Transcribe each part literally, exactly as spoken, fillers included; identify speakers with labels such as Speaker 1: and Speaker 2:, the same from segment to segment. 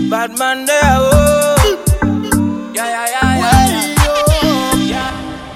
Speaker 1: Bad man there, oh. Yeah, yeah, yeah, yeah, yeah.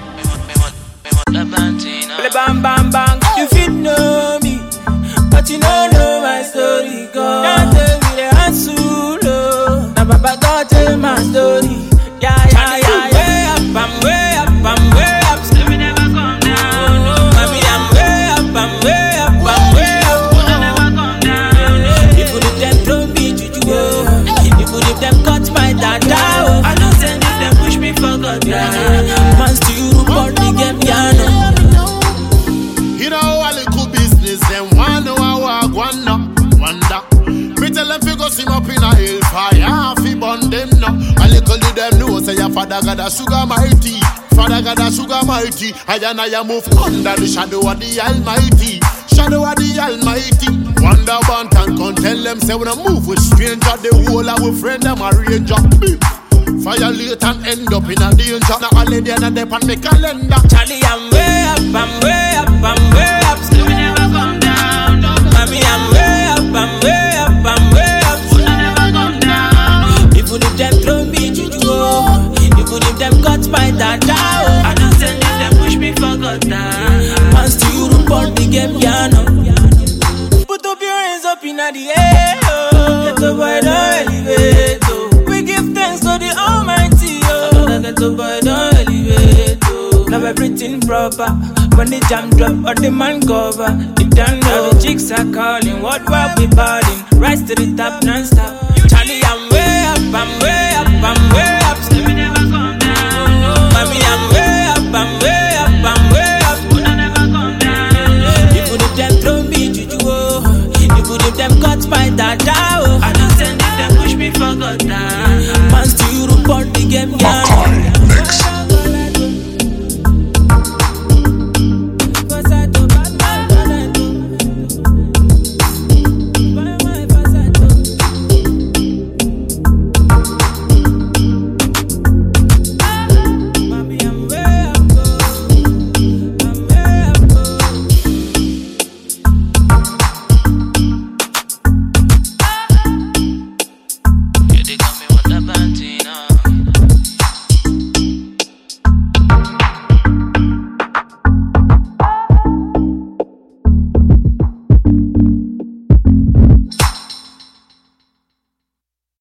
Speaker 1: Play bam, bam, bang. You fit know me, but you don't know my story. Go. Don't tell me the answer. Now, Baba, don't tell my story. Yeah, yeah, yeah, yeah. I'm way up, I'm way up. Still we never come down. Mommy, I'm way up, I'm way up, I'm way up. We'll never come down. People if them throw me juju, people if them cut my dada. I don't send if them push me for God. Man still report the game, yeah, no.
Speaker 2: You know all the cool business, them one know I walk, one no, wonder. Me tell them fi go swim up in a hellfire, fi burn them now. A little of them know say your father got a sugar mighty, father got a sugar mighty. I and I move under the shadow of the Almighty, shadow of the Almighty. Wonder one can come tell them say when I move with stranger, the whole of our friend them a ranger. Violate and end up in a danger. Now all the day and they on me calendar.
Speaker 1: Charlie, I'm way up, I'm way up, I'm way up. Still we never come down. Mommy, I'm way up, I'm way up, I'm way up. Still we never come down. Even if them throw me juju, even if them cut my dada, I don't send if them push me for God. Man still report the game, yeah, no. Put up your hands up in the air, oh. Get the boy, don't elevate, oh. We give thanks to the Almighty, oh. Get the boy, don't elevate, oh. Now everything proper. When the jam drop or the man cover, if done now the chicks are calling. What what we balling? Rise to the top non-stop. Charlie, I'm way up, I'm way up, I'm way up. Still we never come down. Mommy, I'm way up, I'm way up, I'm way up. We'll never come down. Even if them throw me juju, oh. Even if them cut my dada, oh. I don't send if them push me for God. Man still report the game.